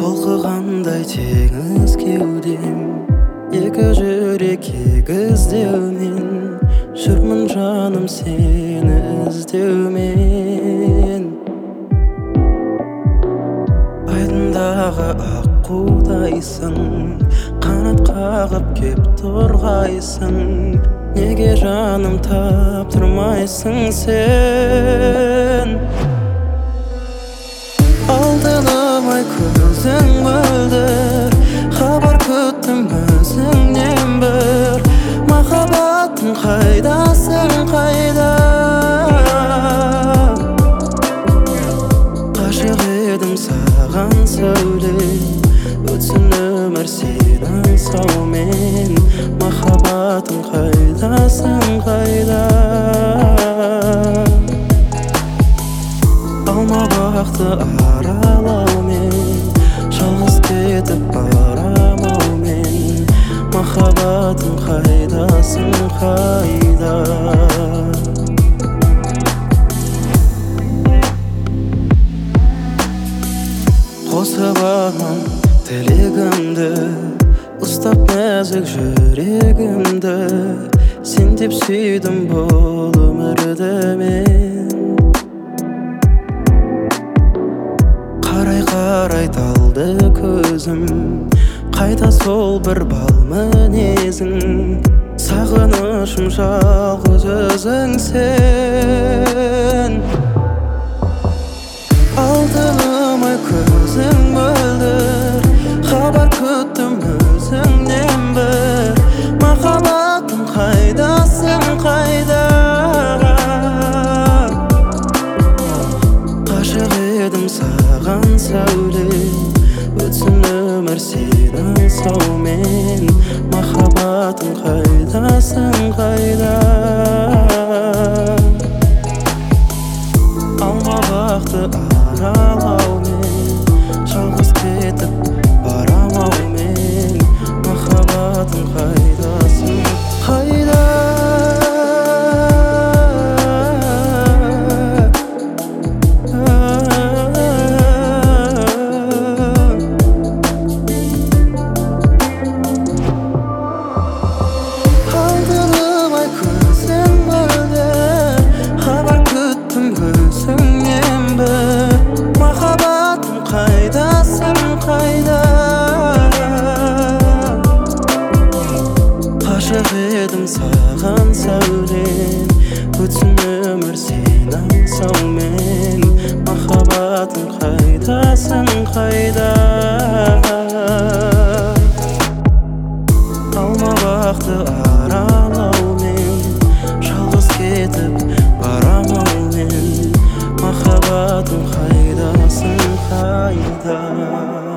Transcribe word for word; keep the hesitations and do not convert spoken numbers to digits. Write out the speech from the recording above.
толқығандай теңіз кеудем, екі жүрек егіздеумен жүрмін жаным сені іздеумен. Айдындағы аққудайсың, қанат қағып кеп торғайсың, неге жаным таптырмайсың сен? Алдырмай көзің мөлдір, хабар күттім өзіңнен бір. Махаббатым қайдасың, қайда? Ғашық едім саған сәуле, өтсін өмір сенің саумен. Махаббатым қайдасың, қайда? Алмабақты аралаумен, жалғыз кетіп барамаумен. Махаббатым қайдасың, қайда? Қосып алам тілегімді, ұстап нәзік жүрегімді. Сен деп сүйдім бұл өмірді мен. Қарай-қарай талды көзім, қайта сол бір бал мінезің. Сағынышым жалғыз өзің сен. Алдырмай көзің мөлдір, хабар күттім өзіңнен бір. Махаббатым қайдасың, қайда? Ғашық едім саған сәуле, өтсін өмір сенің саумен. Махаббатым қайдасың, қайда? Алмабақты аралаумен, жалғыз кетіп барамаумен. Махаббатым қайдасың, қайда? Алдырмай көзің мөлдір, хабар күттім өзіңнен бір. Махаббатым қайдасың, қайда? Ғашық едім саған сәулем, өтсін өмір сенің саумен. Махаббатым қайдасың, қайда? Алмабақты аралаумен, жалғыз кетіп барамаумен. Махаббатым қайдасың, қайда?